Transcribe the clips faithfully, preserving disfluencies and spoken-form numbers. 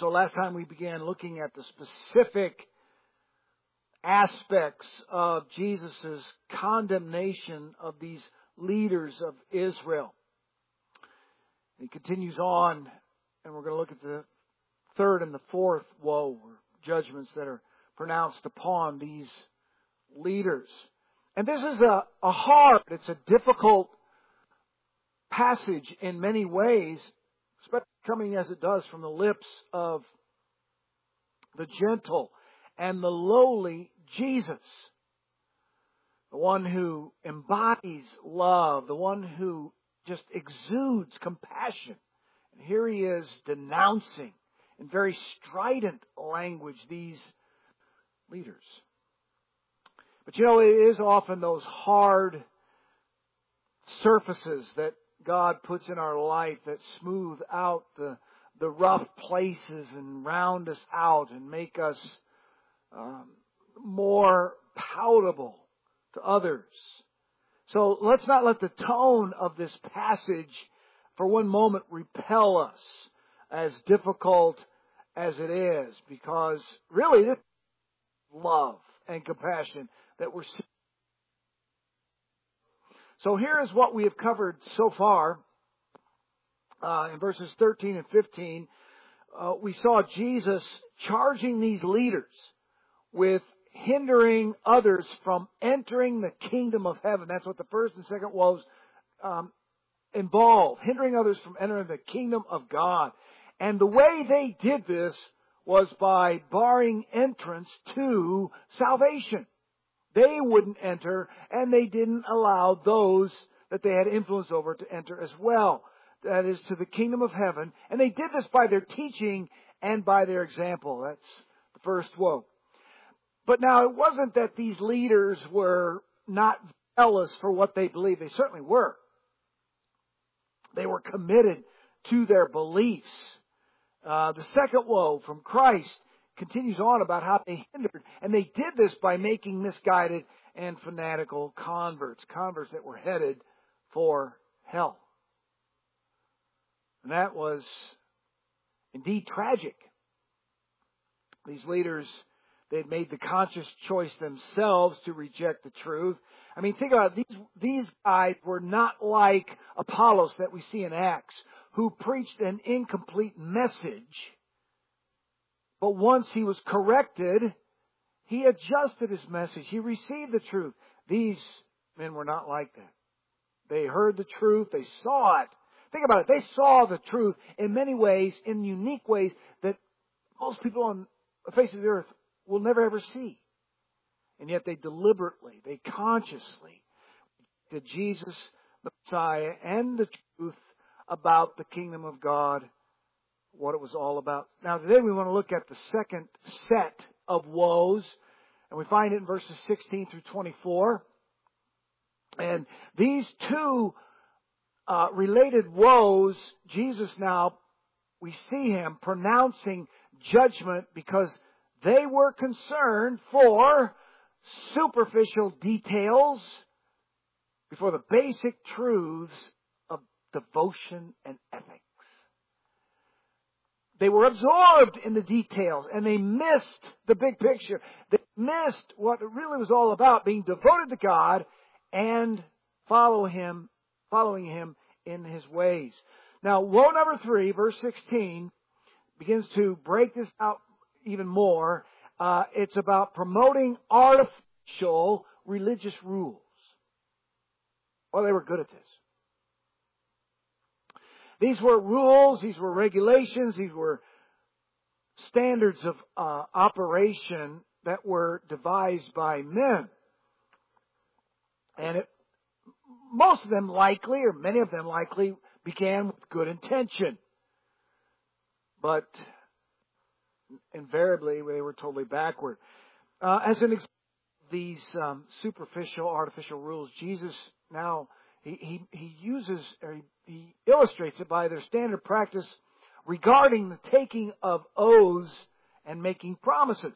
So last time we began looking at the specific aspects of Jesus' condemnation of these leaders of Israel. He continues on, and we're going to look at the third and the fourth woe, or judgments that are pronounced upon these leaders. And this is a, a hard, it's a difficult passage in many ways, especially coming as it does from the lips of the gentle and the lowly Jesus. The one who embodies love, the one who just exudes compassion. And here he is denouncing in very strident language these leaders. But you know, it is often those hard surfaces that God puts in our life that smooth out the, the rough places and round us out and make us um, more palatable to others. So let's not let the tone of this passage for one moment repel us, as difficult as it is, because really this is love and compassion that we're seeing. So here is what we have covered so far. Uh, in verses thirteen and fifteen, uh, we saw Jesus charging these leaders with hindering others from entering the kingdom of heaven. That's what the first and second woes um, involve. Hindering others from entering the kingdom of God. And the way they did this was by barring entrance to salvation. They wouldn't enter, and they didn't allow those that they had influence over to enter as well. That is, to the kingdom of heaven. And they did this by their teaching and by their example. That's the first woe. But now, it wasn't that these leaders were not zealous for what they believed. They certainly were. They were committed to their beliefs. Uh, the second woe from Christ continues on about how they hindered. And they did this by making misguided and fanatical converts. Converts that were headed for hell. And that was indeed tragic. These leaders, they had made the conscious choice themselves to reject the truth. I mean, think about it. These, these guys were not like Apollos that we see in Acts, who preached an incomplete message. But once he was corrected, he adjusted his message. He received the truth. These men were not like that. They heard the truth. They saw it. Think about it. They saw the truth in many ways, in unique ways that most people on the face of the earth will never ever see. And yet they deliberately, they consciously did Jesus, the Messiah, and the truth about the kingdom of God, what it was all about. Now today we want to look at the second set of woes, and we find it in verses sixteen through twenty-four. And these two uh, related woes, Jesus now, we see Him pronouncing judgment because they were concerned for superficial details before the basic truths of devotion and ethics. They were absorbed in the details and they missed the big picture. They missed what it really was all about, being devoted to God and follow Him, following Him in His ways. Now, woe number three, verse sixteen, begins to break this out even more. Uh, it's about promoting artificial religious rules. Well, they were good at this. These were rules, these were regulations, these were standards of uh, operation that were devised by men. And it, most of them likely, or many of them likely, began with good intention. But invariably, they were totally backward. Uh, as an example of these um, superficial, artificial rules, Jesus now, he, he, he uses, or he, he illustrates it by their standard practice regarding the taking of oaths and making promises.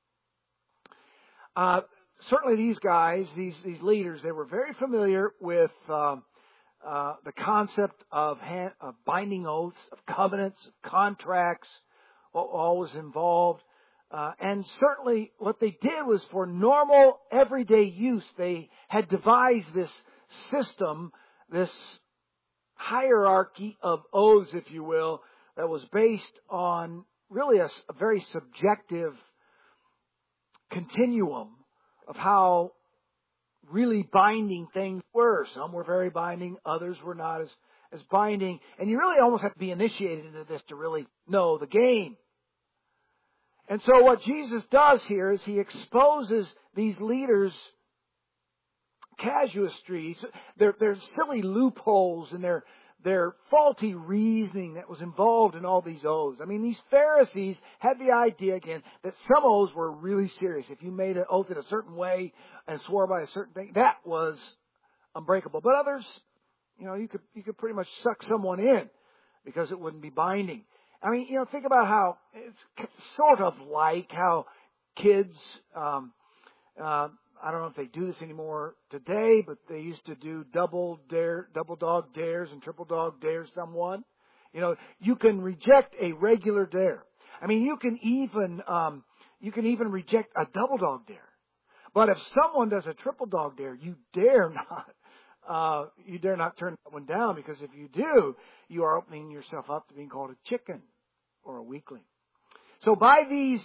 Uh, certainly these guys, these, these leaders, they were very familiar with uh, uh, the concept of, hand, of binding oaths, of covenants, of contracts, what all was involved. Uh, and certainly what they did was for normal, everyday use. They had devised this system, this hierarchy of oaths, if you will, that was based on really a, a very subjective continuum of how really binding things were. Some were very binding, others were not as, as binding. And you really almost have to be initiated into this to really know the game. And so what Jesus does here is He exposes these leaders' casuistries, their, their silly loopholes and their, their faulty reasoning that was involved in all these oaths. I mean, these Pharisees had the idea, again, that some oaths were really serious. If you made an oath in a certain way and swore by a certain thing, that was unbreakable. But others, you know, you could, you could pretty much suck someone in because it wouldn't be binding. I mean, you know, think about how it's sort of like how kids, um, uh, I don't know if they do this anymore today, but they used to do double dare, double dog dares and triple dog dare someone. You know, you can reject a regular dare. I mean, you can even, um, you can even reject a double dog dare. But if someone does a triple dog dare, you dare not. Uh, you dare not turn that one down, because if you do, you are opening yourself up to being called a chicken or a weakling. So by these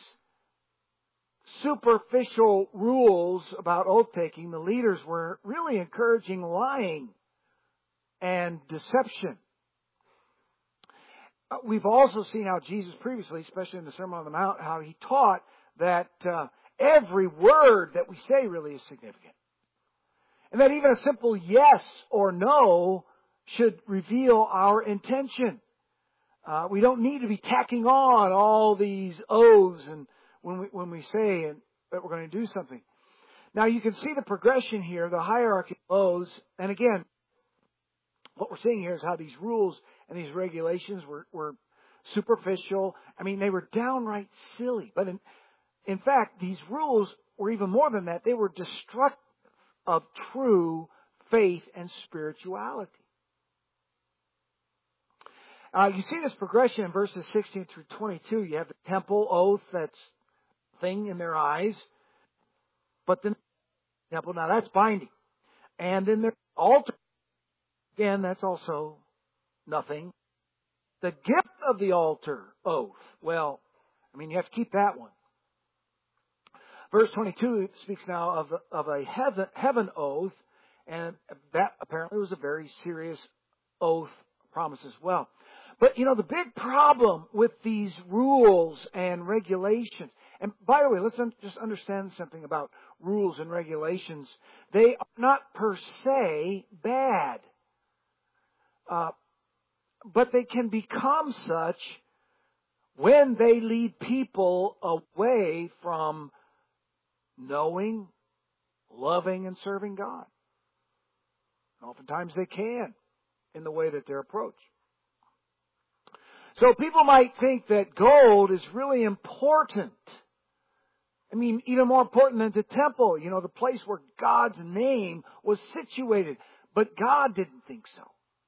superficial rules about oath-taking, the leaders were really encouraging lying and deception. Uh, we've also seen how Jesus previously, especially in the Sermon on the Mount, how He taught that uh, every word that we say really is significant. And that even a simple yes or no should reveal our intention. Uh, we don't need to be tacking on all these oaths and when we when we say and, that we're going to do something. Now you can see the progression here, the hierarchy of oaths. And again, what we're seeing here is how these rules and these regulations were, were superficial. I mean, they were downright silly. But in, in fact, these rules were even more than that. They were destructive of true faith and spirituality. Uh, you see this progression in verses sixteen through twenty-two. You have the temple oath, that's thing in their eyes. But then the temple, now that's binding. And then their altar, again, that's also nothing. The gift of the altar oath, well, I mean, you have to keep that one. Verse twenty-two speaks now of, of a heaven, heaven oath, and that apparently was a very serious oath promise as well. But, you know, the big problem with these rules and regulations, and by the way, let's un- just understand something about rules and regulations. They are not per se bad, uh, but they can become such when they lead people away from knowing, loving, and serving God. Oftentimes they can in the way that they're approached. So people might think that gold is really important. I mean, even more important than the temple, you know, the place where God's name was situated. But God didn't think so.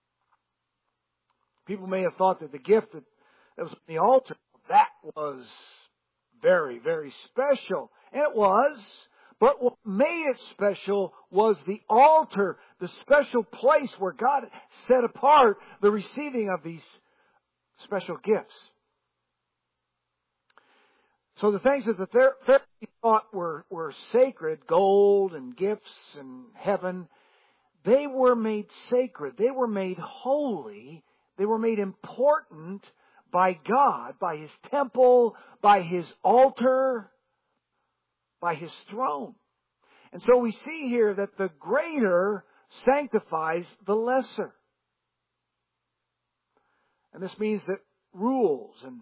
People may have thought that the gift that, that was on the altar, that was very, very special. And it was. But what made it special was the altar, the special place where God set apart the receiving of these special gifts. So the things that the Pharisees thought were, were sacred, gold and gifts and heaven, they were made sacred. They were made holy. They were made important by God, by His temple, by His altar, by His throne. And so we see here that the greater sanctifies the lesser. And this means that rules and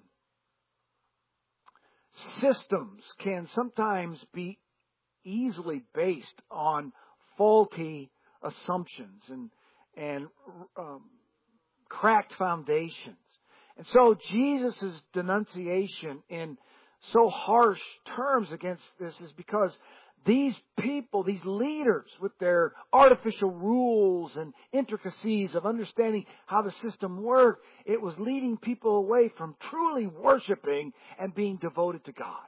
systems can sometimes be easily based on faulty assumptions and, and um, cracked foundations. And so Jesus' denunciation in so harsh terms against this is because these people, these leaders with their artificial rules and intricacies of understanding how the system worked, it was leading people away from truly worshiping and being devoted to God.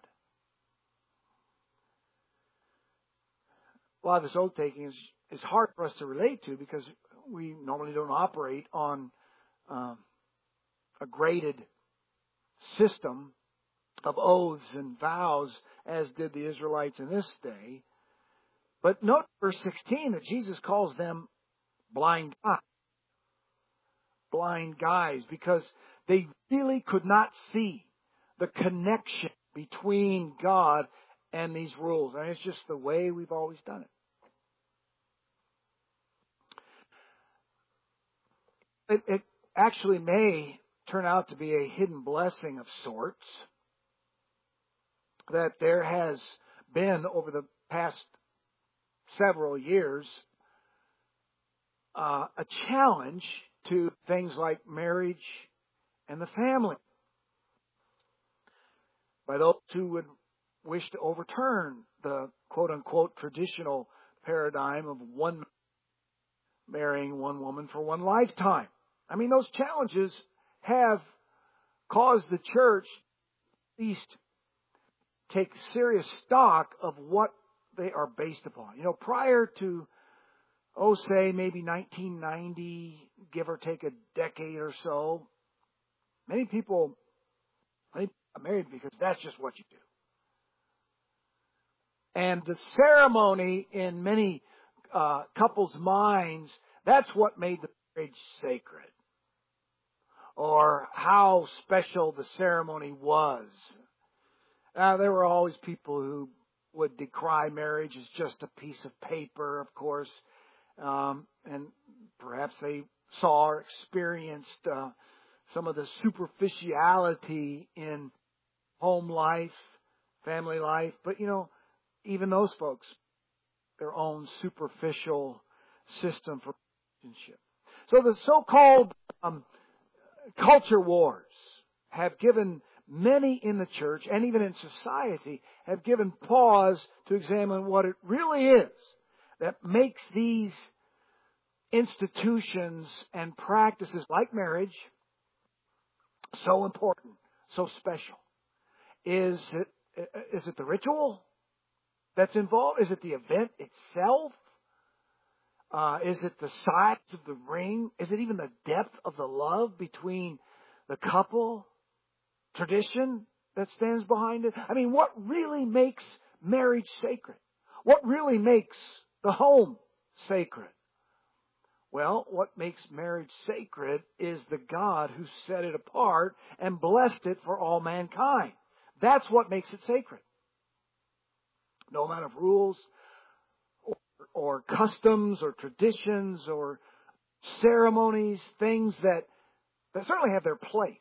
A lot of this oath taking is, is hard for us to relate to because we normally don't operate on um, a graded system of oaths and vows as did the Israelites in this day. But note verse sixteen that Jesus calls them blind guys. Blind guys because they really could not see the connection between God and these rules. I mean, it's just the way we've always done it. It, it actually may turn out to be a hidden blessing of sorts that there has been over the past several years uh, a challenge to things like marriage and the family by those who would wish to overturn the quote-unquote traditional paradigm of one man marrying one woman for one lifetime. I mean, those challenges have caused the church at least take serious stock of what they are based upon. You know, prior to, oh, say maybe nineteen ninety, give or take a decade or so, many people, many people got married because that's just what you do. And the ceremony in many uh, couples' minds, that's what made the marriage sacred. Or how special the ceremony was. Now, there were always people who would decry marriage as just a piece of paper, of course. Um, and perhaps they saw or experienced uh, some of the superficiality in home life, family life. But, you know, even those folks, their own superficial system for relationship. So the so-called um, culture wars have given many in the church and even in society have given pause to examine what it really is that makes these institutions and practices like marriage so important, so special. Is it, is it the ritual that's involved? Is it the event itself? Uh, is it the size of the ring? Is it even the depth of the love between the couple? Tradition that stands behind it? I mean, what really makes marriage sacred? What really makes the home sacred? Well, what makes marriage sacred is the God who set it apart and blessed it for all mankind. That's what makes it sacred. No amount of rules or, or customs or traditions or ceremonies, things that, that certainly have their place.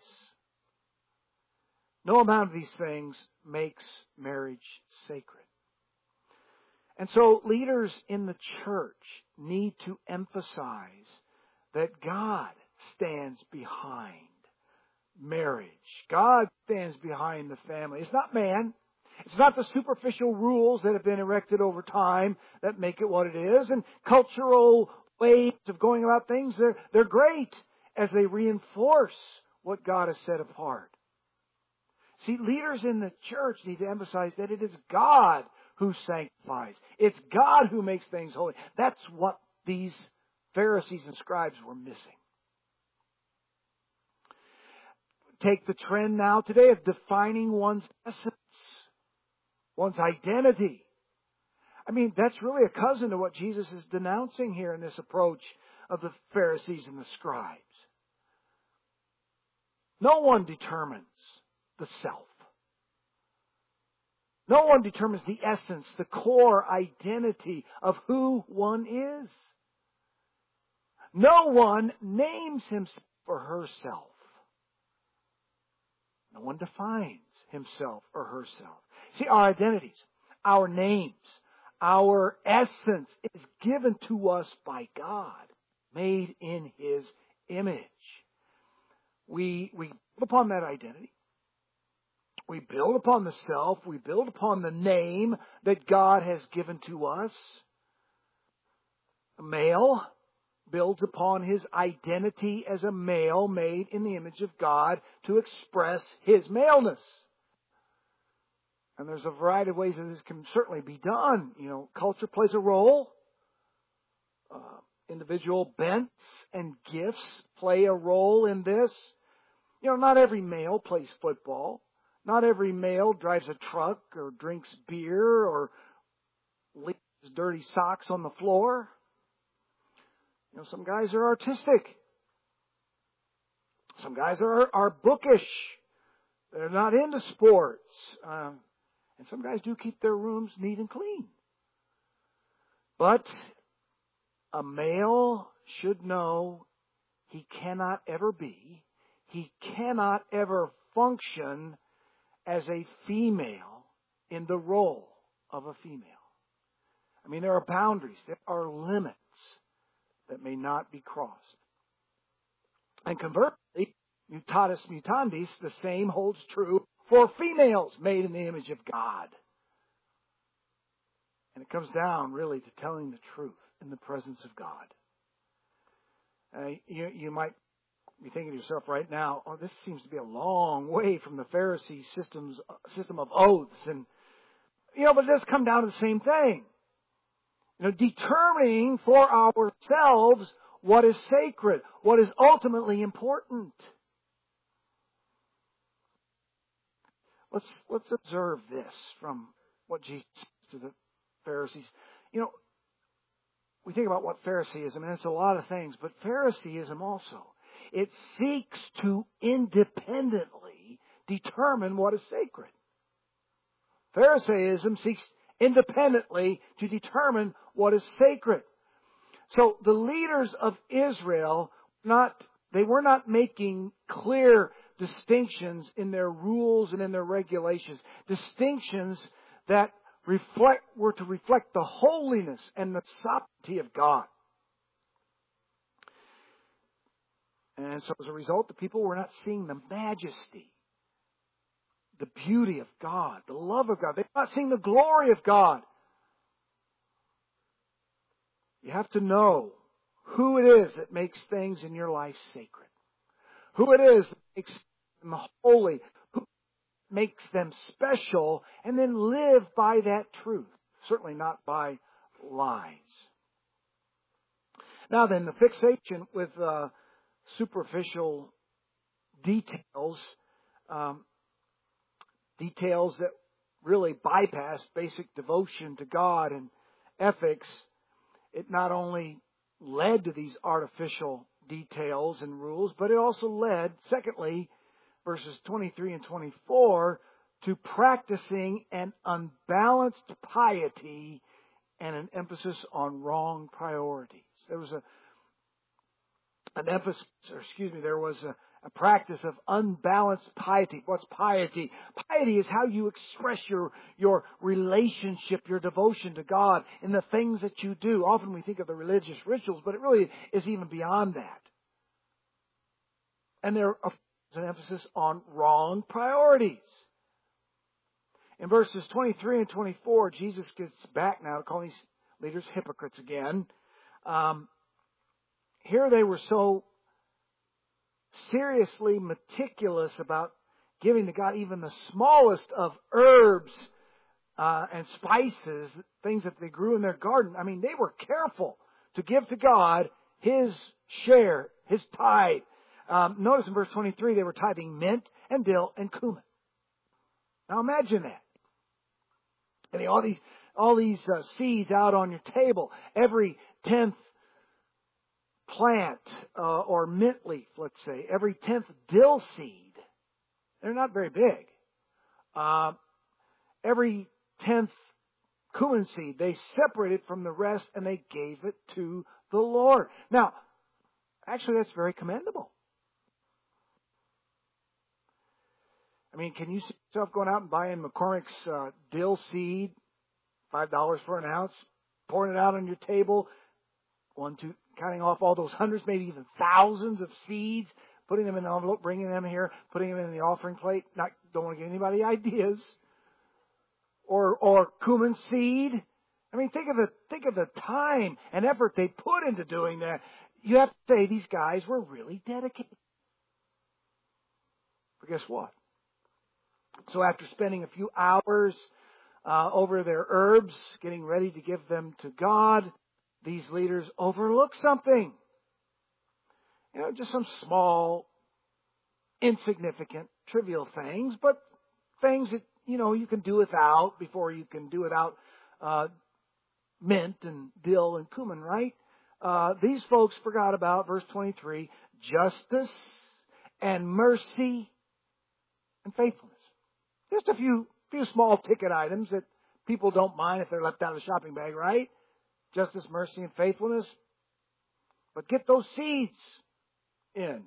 No amount of these things makes marriage sacred. And so leaders in the church need to emphasize that God stands behind marriage. God stands behind the family. It's not man. It's not the superficial rules that have been erected over time that make it what it is. And cultural ways of going about things, they're, they're great as they reinforce what God has set apart. See, leaders in the church need to emphasize that it is God who sanctifies. It's God who makes things holy. That's what these Pharisees and scribes were missing. Take the trend now today of defining one's essence, one's identity. I mean, that's really a cousin to what Jesus is denouncing here in this approach of the Pharisees and the scribes. No one determines the self. No one determines the essence, the core identity of who one is. No one names himself or herself. No one defines himself or herself. See, our identities, our names, our essence is given to us by God, made in His image. We, we live upon that identity. We build upon the self. We build upon the name that God has given to us. A male builds upon his identity as a male made in the image of God to express his maleness. And there's a variety of ways that this can certainly be done. You know, culture plays a role. Uh, individual bents and gifts play a role in this. You know, not every male plays football. Not every male drives a truck or drinks beer or leaves dirty socks on the floor. You know, some guys are artistic. Some guys are, are bookish. They're not into sports. Um, and some guys do keep their rooms neat and clean. But a male should know he cannot ever be, he cannot ever function as a female in the role of a female. I mean, there are boundaries, there are limits that may not be crossed. And conversely, mutatis mutandis, the same holds true for females made in the image of God. And it comes down really to telling the truth in the presence of God. Uh, you, you might be thinking to yourself right now, oh, this seems to be a long way from the Pharisee system's system of oaths. And, you know, but it does come down to the same thing. You know, determining for ourselves what is sacred, what is ultimately important. Let's, let's observe this from what Jesus says to the Pharisees. You know, we think about what Phariseeism, and it's a lot of things, but Phariseeism also, it seeks to independently determine what is sacred. Pharisaism seeks independently to determine what is sacred. So the leaders of Israel, not they were not making clear distinctions in their rules and in their regulations. Distinctions that reflect were to reflect the holiness and the sovereignty of God. And so as a result, the people were not seeing the majesty, the beauty of God, the love of God. They were not seeing the glory of God. You have to know who it is that makes things in your life sacred. Who it is that makes them holy. Who makes them special. And then live by that truth. Certainly not by lies. Now then, the fixation with uh, superficial details, um, details that really bypass basic devotion to God and ethics, it not only led to these artificial details and rules, but it also led, secondly, verses twenty-three and twenty-four, to practicing an unbalanced piety and an emphasis on wrong priorities. There was a an emphasis, or excuse me, there was a, a practice of unbalanced piety. What's piety? Piety is how you express your, your relationship, your devotion to God in the things that you do. Often we think of the religious rituals, but it really is even beyond that. And there is an emphasis on wrong priorities. In verses twenty-three and twenty-four, Jesus gets back now to call these leaders hypocrites again. Um, here they were so seriously meticulous about giving to God even the smallest of herbs uh, and spices, things that they grew in their garden. I mean, they were careful to give to God His share, His tithe. Um, notice in verse twenty-three, they were tithing mint and dill and cumin. Now imagine that. And all these, all these uh, seeds out on your table, every tenth plant uh, or mint leaf, let's say, every tenth dill seed. They're not very big. Uh, every tenth cumin seed, they separated from the rest and they gave it to the Lord. Now, actually, that's very commendable. I mean, can you see yourself going out and buying McCormick's uh, dill seed, five dollars for an ounce, pouring it out on your table, one, two, counting off all those hundreds, maybe even thousands of seeds, putting them in an envelope, bringing them here, putting them in the offering plate. Not, don't want to give anybody ideas. Or, or cumin seed. I mean, think of the, think of the time and effort they put into doing that. You have to say these guys were really dedicated. But guess what? So after spending a few hours uh, over their herbs, getting ready to give them to God, these leaders overlook something. You know, just some small, insignificant, trivial things, but things that, you know, you can do without before you can do without uh, mint and dill and cumin, right? Uh, these folks forgot about, verse twenty-three, justice and mercy and faithfulness. Just a few few small ticket items that people don't mind if they're left out of the shopping bag, right? Justice, mercy, and faithfulness. But get those seeds in.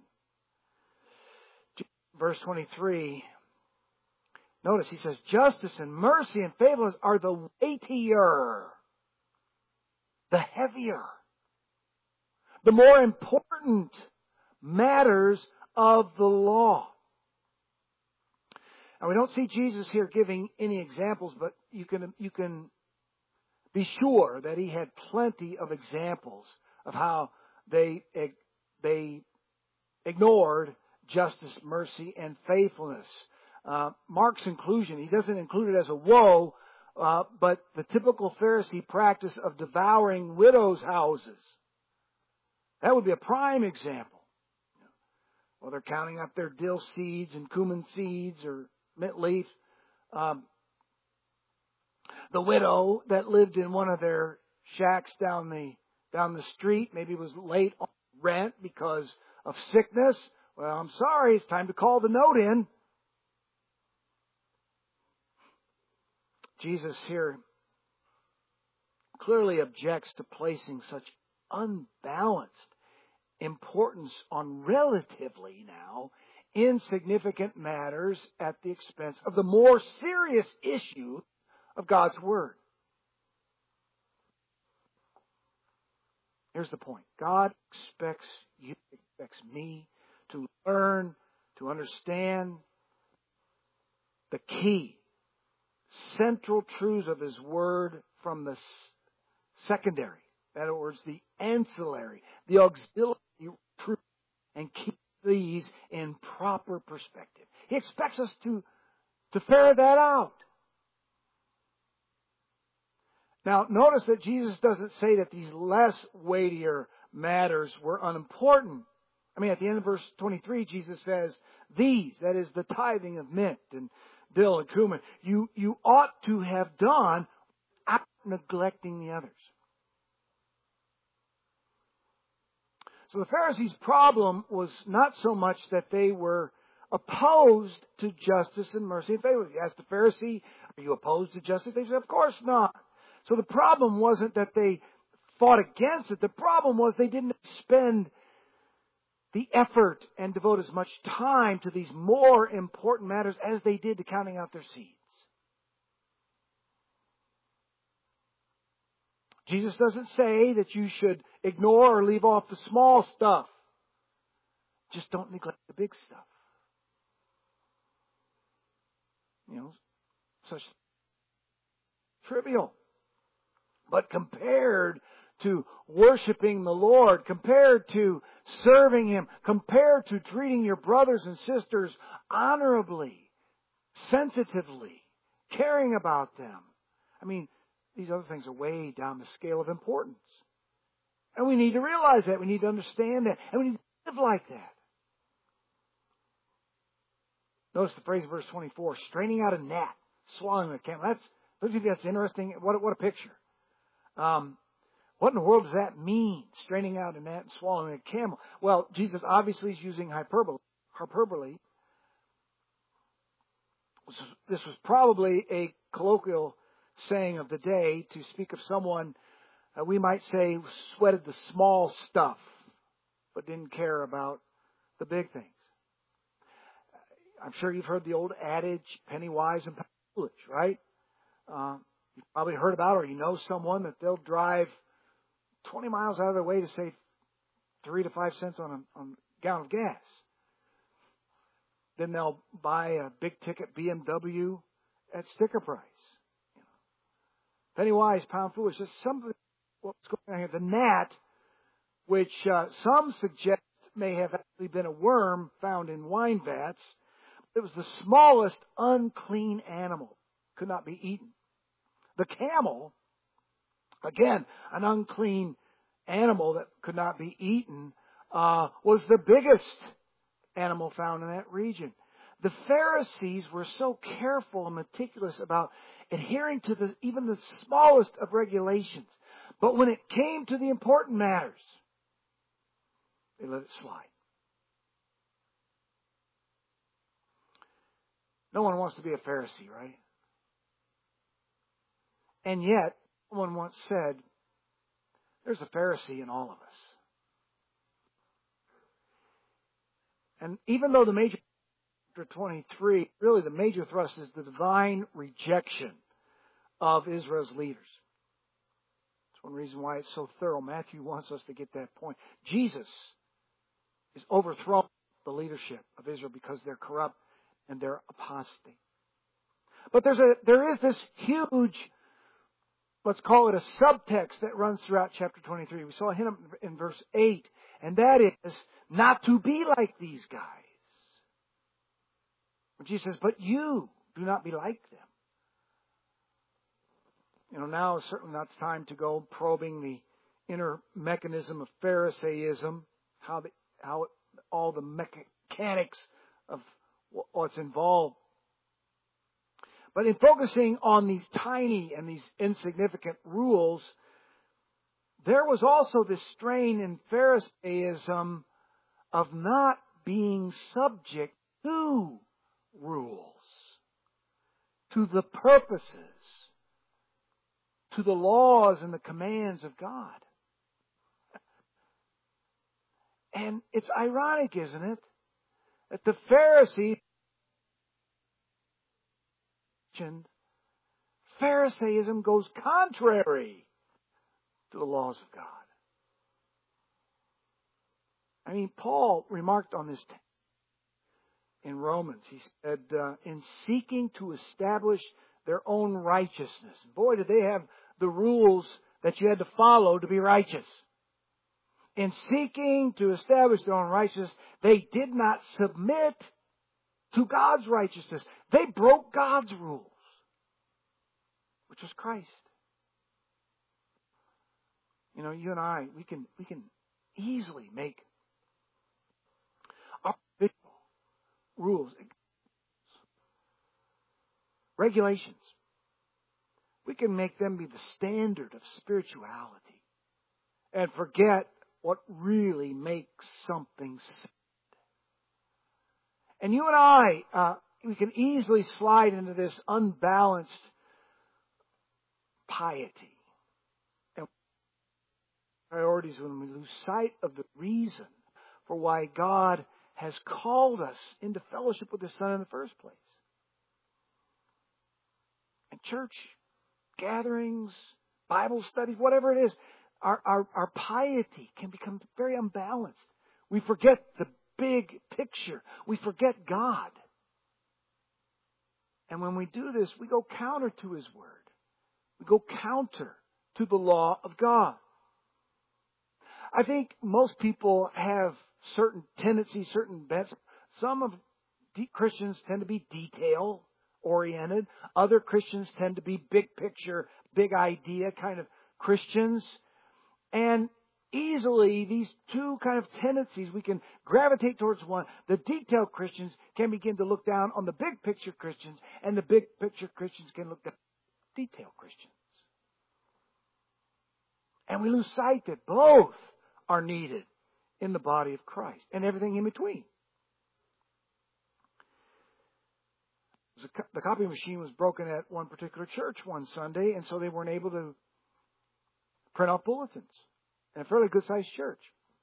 Verse twenty-three, notice he says, justice and mercy and faithfulness are the weightier, the heavier, the more important matters of the law. Now, we don't see Jesus here giving any examples, but you can, you can be sure that he had plenty of examples of how they, they ignored justice, mercy, and faithfulness. Uh, Mark's inclusion, he doesn't include it as a woe, uh, but the typical Pharisee practice of devouring widows' houses. That would be a prime example. Well, they're counting up their dill seeds and cumin seeds or mint leaf. Um, the widow that lived in one of their shacks down the down the street maybe was late on rent because of sickness. Well, I'm sorry, it's time to call the note in. Jesus here clearly objects to placing such unbalanced importance on relatively now insignificant matters at the expense of the more serious issue of God's Word. Here's the point. God expects you, expects me to learn, to understand the key, central truths of His Word from the secondary, in other words, the ancillary, the auxiliary truth, and keep these in proper perspective. He expects us to, to ferret that out. Now, notice that Jesus doesn't say that these less weightier matters were unimportant. I mean, at the end of verse twenty-three, Jesus says, these, that is the tithing of mint and dill and cumin, you, you ought to have done without neglecting the others. So the Pharisees' problem was not so much that they were opposed to justice and mercy and faithfulness. You ask the Pharisee, are you opposed to justice? They said, of course not. So the problem wasn't that they fought against it. The problem was they didn't spend the effort and devote as much time to these more important matters as they did to counting out their seeds. Jesus doesn't say that you should ignore or leave off the small stuff. Just don't neglect the big stuff. You know, such trivial. But compared to worshiping the Lord, compared to serving Him, compared to treating your brothers and sisters honorably, sensitively, caring about them, I mean, these other things are way down the scale of importance. And we need to realize that. We need to understand that. And we need to live like that. Notice the phrase in verse twenty-four, straining out a gnat, swallowing a camel. That's, don't you think that's interesting? What, what a picture. Um, what in the world does that mean, straining out a gnat and swallowing a camel? Well, Jesus obviously is using hyperbole. hyperbole. This was probably a colloquial saying of the day to speak of someone, uh, we might say, sweated the small stuff, but didn't care about the big things. I'm sure you've heard the old adage, penny wise and pound foolish, right? Uh, you've probably heard about, or you know someone that they'll drive twenty miles out of their way to save three to five cents on a, on a gallon of gas. then they'll buy a big ticket B M W at sticker price. You know. Penny wise, pound foolish. There's something what's going on here. The gnat, which uh, some suggest may have actually been a worm found in wine vats. It was the smallest unclean animal. Could not be eaten. The camel, again, an unclean animal that could not be eaten, uh, was the biggest animal found in that region. The Pharisees were so careful and meticulous about adhering to the, even the smallest of regulations. But when it came to the important matters, they let it slide. No one wants to be a Pharisee, right? And yet, someone once said, there's a Pharisee in all of us. And even though the major, chapter twenty-three, really the major thrust is the divine rejection of Israel's leaders. That's one reason why it's so thorough. Matthew wants us to get that point. Jesus is overthrowing the leadership of Israel because they're corrupt and they're apostate. But there's a there is this huge, let's call it a subtext that runs throughout chapter twenty-three. We saw him in verse eight, and that is not to be like these guys. When Jesus says, but you do not be like them. You know, now is certainly not the time to go probing the inner mechanism of Pharisaism, how the, how it, all the mechanics of what's involved. But in focusing on these tiny and these insignificant rules, there was also this strain in Pharisaism of not being subject to rules, to the purposes, to the laws and the commands of God. And it's ironic, isn't it, that the Pharisees, Pharisaism goes contrary to the laws of God. I mean, Paul remarked on this in Romans. He said, uh, in seeking to establish their own righteousness. Boy, did they have the rules that you had to follow to be righteous. In seeking to establish their own righteousness, they did not submit to God's righteousness. They broke God's rules, which was Christ. You know, you and I, we can we can easily make our rules, regulations. We can make them be the standard of spirituality and forget what really makes something sad. And you and I, uh, we can easily slide into this unbalanced piety and priorities when we lose sight of the reason for why God has called us into fellowship with His Son in the first place. And church gatherings, Bible studies, whatever it is, our, our, our piety can become very unbalanced. We forget the big picture. We forget God. And when we do this, we go counter to His Word. We go counter to the law of God. I think most people have certain tendencies, certain bents. Some of Christians tend to be detail-oriented. Other Christians tend to be big picture, big idea kind of Christians. And easily, these two kind of tendencies, we can gravitate towards one. The detailed Christians can begin to look down on the big picture Christians, and the big picture Christians can look down on detailed Christians. And we lose sight that both are needed in the body of Christ and everything in between. The copy machine was broken at one particular church one Sunday, and so they weren't able to print out bulletins in a fairly good-sized church.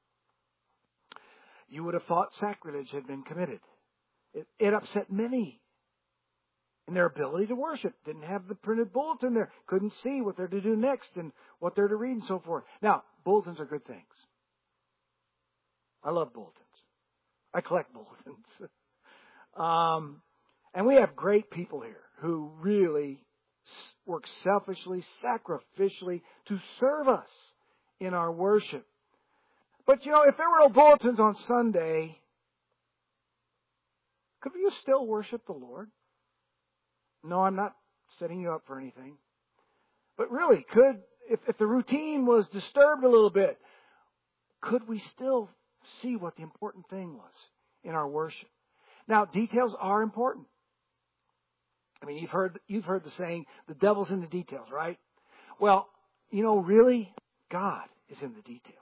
You would have thought sacrilege had been committed. It, it upset many in their ability to worship. Didn't have the printed bulletin there. Couldn't see what they're to do next and what they're to read and so forth. Now, bulletins are good things. I love bulletins. I collect bulletins. Um, and we have great people here who really work selfishly, sacrificially to serve us in our worship. But, you know, if there were no bulletins on Sunday, could you still worship the Lord? No, I'm not setting you up for anything. But really, could, if, if the routine was disturbed a little bit, could we still see what the important thing was in our worship? Now, details are important. I mean, you've heard, you've heard the saying, the devil's in the details, right? Well, you know, really, God is in the details.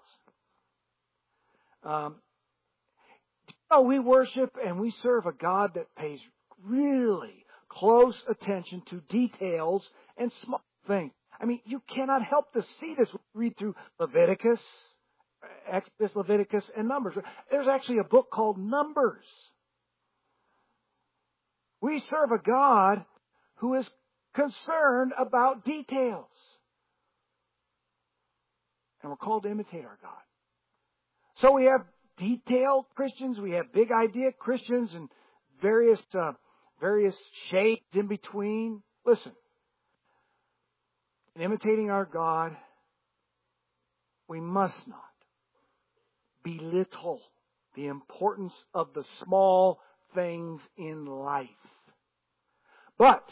Um, you know, we worship and we serve a God that pays really close attention to details and small things. I mean, you cannot help to see this. Read through Leviticus, Exodus, Leviticus, and Numbers. There's actually a book called Numbers. We serve a God who is concerned about details. And we're called to imitate our God. So we have detailed Christians, we have big idea Christians, and various uh, various shades in between. Listen, in imitating our God, we must not belittle the importance of the small things in life. But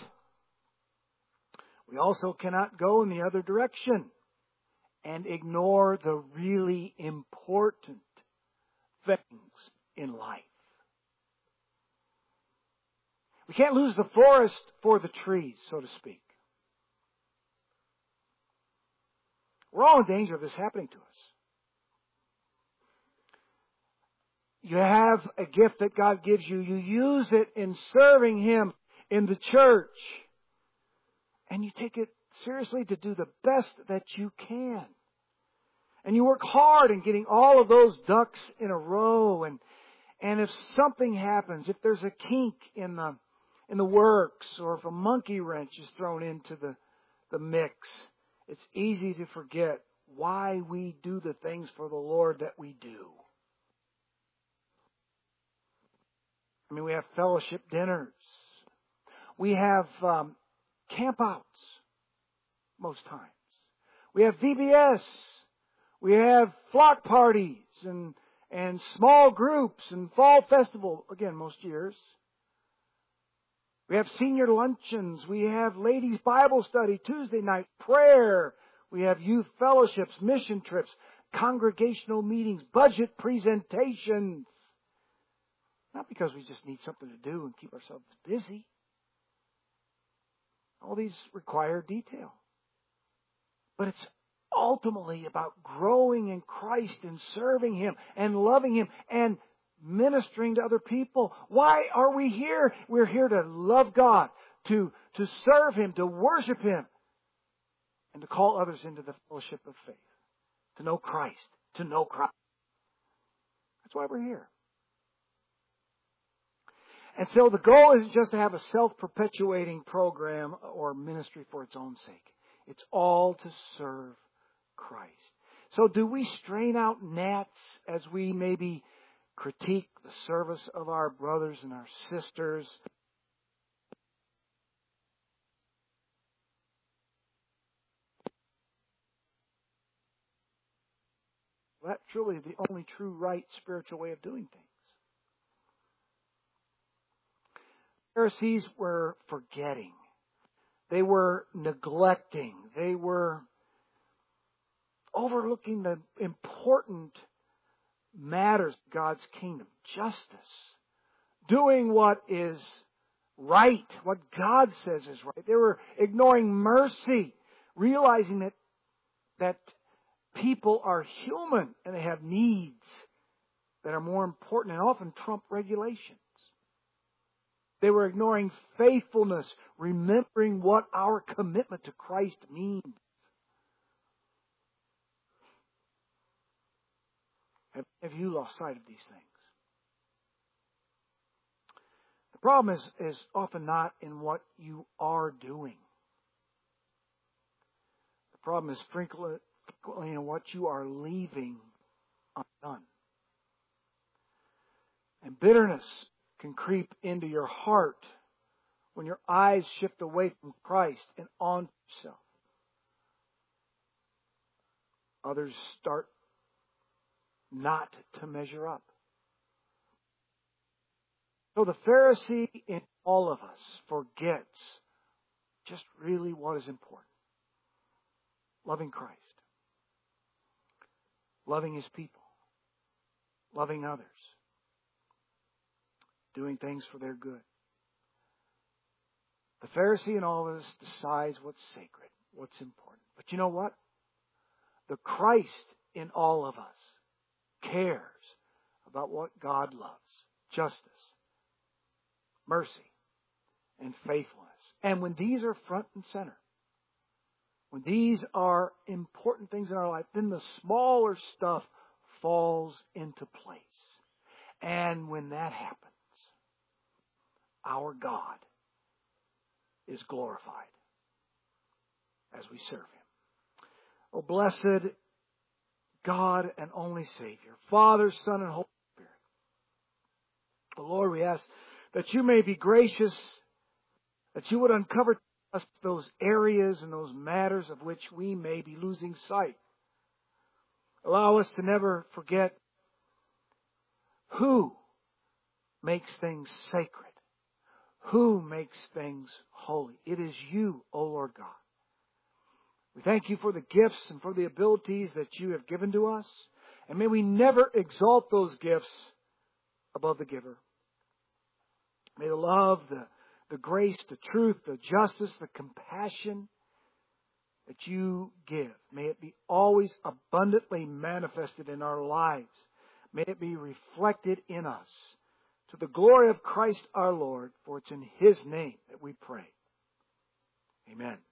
we also cannot go in the other direction and ignore the really important things in life. We can't lose the forest for the trees, so to speak. We're all in danger of this happening to us. You have a gift that God gives you. You use it in serving Him in the church. And you take it seriously to do the best that you can. And you work hard in getting all of those ducks in a row. And, and if something happens, if there's a kink in the, in the works, or if a monkey wrench is thrown into the, the mix, it's easy to forget why we do the things for the Lord that we do. I mean, we have fellowship dinners. We have um, campouts most times. We have V B S. We have flock parties and, and small groups and fall festival, again, most years. We have senior luncheons. We have ladies' Bible study, Tuesday night prayer. We have youth fellowships, mission trips, congregational meetings, budget presentations. Not because we just need something to do and keep ourselves busy. All these require detail. But it's ultimately about growing in Christ and serving Him and loving Him and ministering to other people. Why are we here? We're here to love God, to, to serve Him, to worship Him, and to call others into the fellowship of faith, to know Christ, to know Christ. That's why we're here. And so the goal isn't just to have a self-perpetuating program or ministry for its own sake. It's all to serve Christ. So do we strain out gnats as we maybe critique the service of our brothers and our sisters? Well, that's truly the only true right spiritual way of doing things. Pharisees were forgetting. They were neglecting. They were overlooking the important matters of God's kingdom. Justice. Doing what is right. What God says is right. They were ignoring mercy. Realizing that, that people are human and they have needs that are more important and often trump regulations. They were ignoring faithfulness, remembering what our commitment to Christ means. Have you lost sight of these things? The problem is, is often not in what you are doing. The problem is frequently in what you are leaving undone. And bitterness can creep into your heart when your eyes shift away from Christ and on yourself. Others start not to measure up. So the Pharisee in all of us forgets just really what is important. Loving Christ. Loving His people. Loving others. Doing things for their good. The Pharisee in all of us decides what's sacred, what's important. But you know what? The Christ in all of us cares about what God loves. Justice, mercy, and faithfulness. And when these are front and center, when these are important things in our life, then the smaller stuff falls into place. And when that happens, our God is glorified as we serve Him. Oh, blessed God and only Savior, Father, Son, and Holy Spirit. Oh, Lord, we ask that You may be gracious, that You would uncover to us those areas and those matters of which we may be losing sight. Allow us to never forget who makes things sacred. Who makes things holy? It is You, O Lord God. We thank You for the gifts and for the abilities that You have given to us. And may we never exalt those gifts above the giver. May the love, the, the grace, the truth, the justice, the compassion that You give, may it be always abundantly manifested in our lives. May it be reflected in us. To the glory of Christ our Lord, for it's in His name that we pray. Amen.